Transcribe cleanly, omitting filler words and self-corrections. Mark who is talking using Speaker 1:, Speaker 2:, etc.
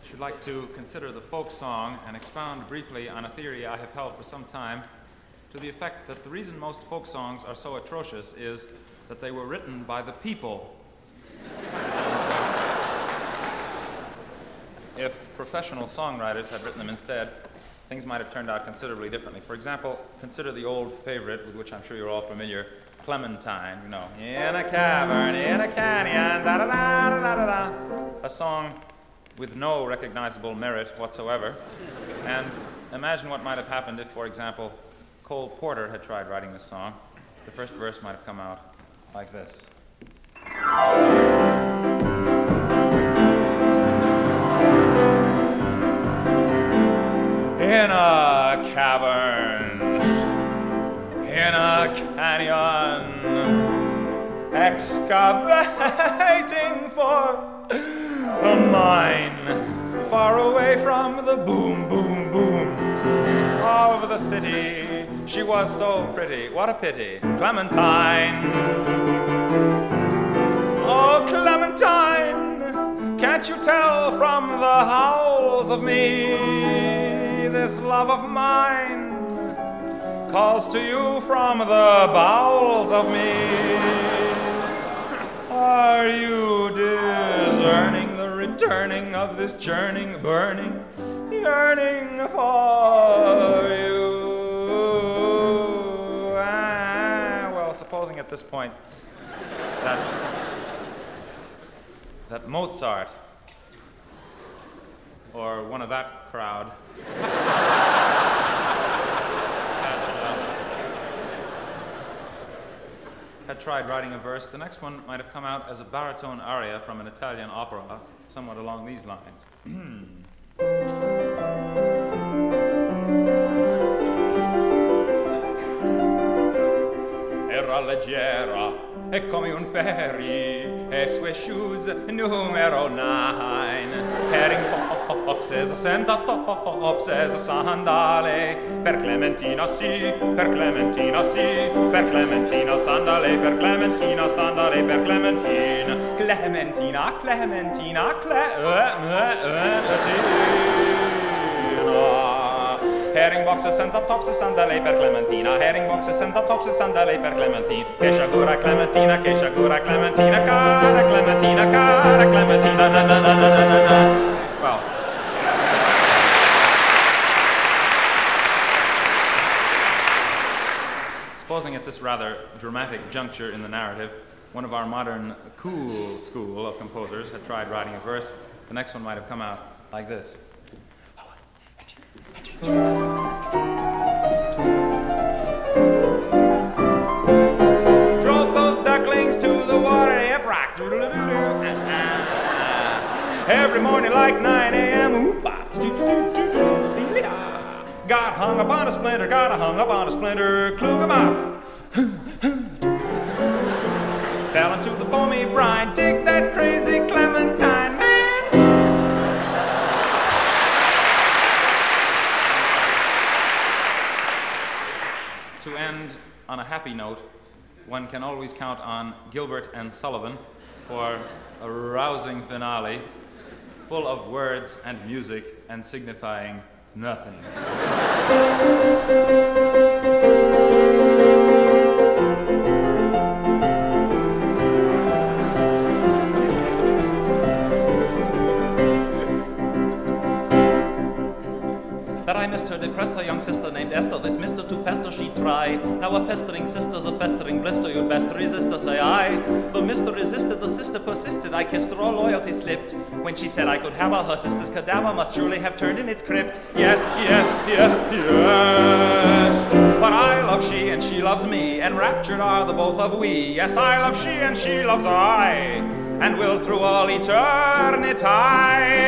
Speaker 1: should like to consider the folk song and expound briefly on a theory I have held for some time, to the effect that the reason most folk songs are so atrocious is that they were written by the people. If professional songwriters had written them instead, things might have turned out considerably differently. For example, consider the old favorite, with which I'm sure you're all familiar, Clementine, you know. In a cavern, in a canyon, da-da-da-da-da-da. A song with no recognizable merit whatsoever. And imagine what might have happened if, for example, Cole Porter had tried writing this song. The first verse might have come out like this. In a cavern, in a canyon, excavating for a mine, far away from the boom, boom, boom of the city. She was so pretty, what a pity, Clementine. Oh, Clementine, can't you tell from the howls of me, this love of mine calls to you from the bowels of me. Are you discerning the returning of this churning, burning, yearning for you? Well, supposing at this point that Mozart, or one of that crowd, had tried writing a verse, the next one might have come out as a baritone aria from an Italian opera, somewhat along these lines. Era leggera e come un ferry, e sue shoes numero 9, herring boxes senza tops e sandale, per Clementina sì, per Clementina sì, per Clementina sandale, per Clementina sandale, per Clementina, Clementina, Clementina, Clementina. Herring boxes senza tops e sandali per Clementina, herring boxes senza tops e sandali per Clementina, che sciagura Clementina, che sciagura Clementina, cara Clementina, cara Clementina, na na na na na na. Well, supposing at this rather dramatic juncture in the narrative, one of our modern cool school of composers had tried writing a verse, the next one might have come out like this. Drove those ducklings to the water, every morning like 9 a.m. Got hung up on a splinter, got hung up on a splinter, klug 'em up. Fell into the foamy brine, dig that crazy Clementine, man. To end on a happy note, one can always count on Gilbert and Sullivan for a rousing finale, full of words and music and signifying nothing. That I missed her, depressed her young sister named Esther. This Mr. to pester she try. Now a pestering sister's a festering blister. You'd best resist her, say I. The Mr. resisted, the sister persisted. I kissed her, all loyalty slipped. When she said I could have her sister's cadaver must surely have turned in its crypt. Yes, yes, yes, yes. But I love she and she loves me. Enraptured are the both of we. Yes, I love she and she loves I. And will through all eternity